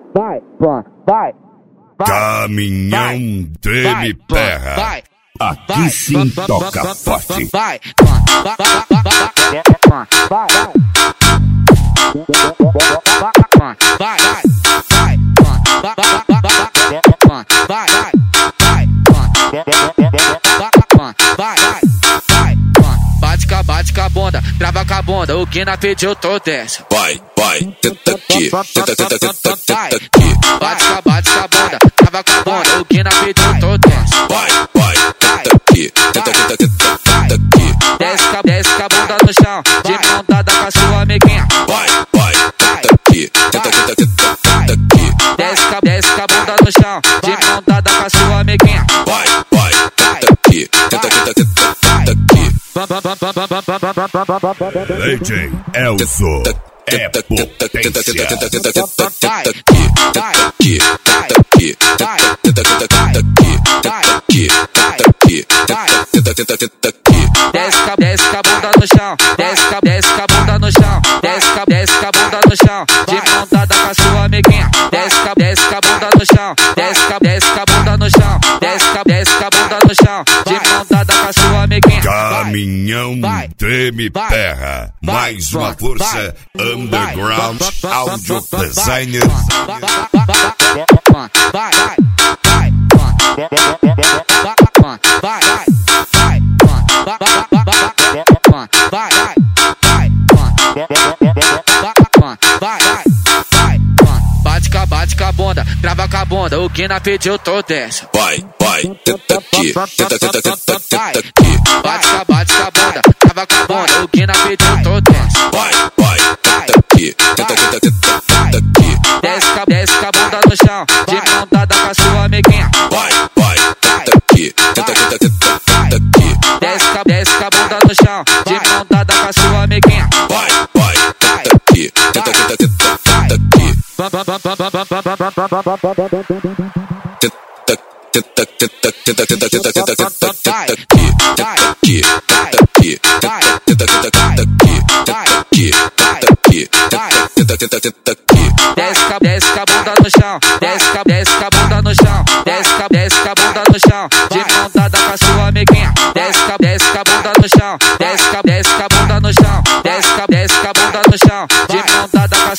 vai, vai. Caminhão treme terra. Aqui sim toca forte. Vai, bate com a bunda, trava com a bunda, o Guina pediu, tô dessa. Vai, tenta aqui, tenta aqui. Bate com a bunda, trava com a bunda, o Guina pediu, tô dessa. Vai, tenta aqui, tenta aqui. Desce com a bunda no chão, de mão dada com a sua amiguinha. Vai, tenta aqui, tenta aqui. Desce com a bunda no chão, de mão dada com a sua amiguinha. Vai, tenta aqui, tenta aqui. DJ Elzo é potência. Desce com a bunda no chão, desce com a bunda no chão, desce com a bunda no chão, de mão dada com a sua amiguinha. Desce com a bunda no chão, desce com a bunda no chão, desce com a bunda no chão, de mão dada com a sua amiguinha. Caminhão treme terra, mais uma força underground audio designer. Bate com a bunda, trava com a bunda, o Guina pediu, tô dessa. Vai, tenta aqui, tenta aqui. Bate com a bunda, trava com a bunda, o Guina pediu, tô dessa. Vai, tenta aqui, tenta aqui. Desce com a bunda no chão, de mão dada com a sua amiguinha. Vai, tenta aqui, tenta aqui. Desce com a bunda no chão, de mão dada com a sua amiguinha. Vai, tenta aqui, tenta aqui. Desce com a bunda no chão, desce com a bunda no chão, desce com a bunda no chão, de mão dada com a sua amiguinha. Desce com a bunda no chão, desce com a bunda no chão, desce com a bunda no chão, de mão dada com a